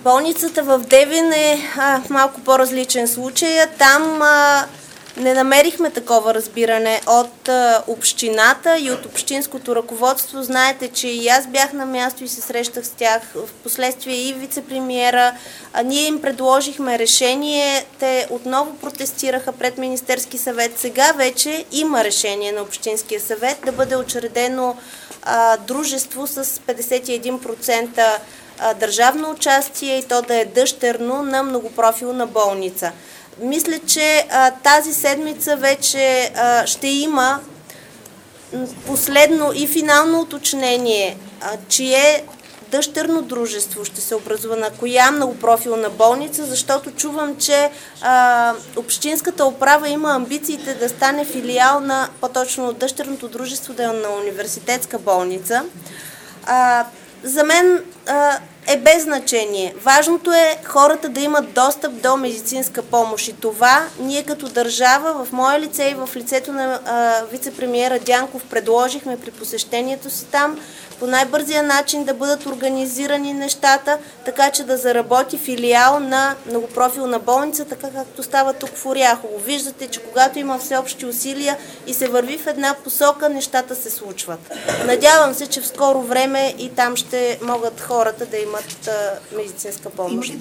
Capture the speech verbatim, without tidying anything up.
Болницата в Девин е а, малко по-различен случай. Там а, не намерихме такова разбиране от а, общината и от общинското ръководство. Знаете, че и аз бях на място и се срещах с тях. В последствие и вице-премиера. А ние им предложихме решение. Те отново протестираха пред Министерски съвет. Сега вече има решение на Общинския съвет да бъде учредено а, дружество с петдесет и един процента държавно участие и то да е дъщерно на многопрофилна болница. Мисля, че а, тази седмица вече а, ще има последно и финално уточнение, а, чие дъщерно дружество ще се образува, на коя многопрофилна болница, защото чувам, че а, общинската управа има амбициите да стане филиал на, по-точно дъщерното дружество да е на университетска болница. А, за мен а, е без значение. Важното е хората да имат достъп до медицинска помощ и това ние като държава в мое лице и в лицето на а, вице-премиера Дянков предложихме при посещението си там по най-бързия начин да бъдат организирани нещата, така че да заработи филиал на многопрофилна болница, така както става тук в Оряхово. Виждате, че когато има всеобщи усилия и се върви в една посока, нещата се случват. Надявам се, че в скоро време и там ще могат хората да имат а, медицинска помощ.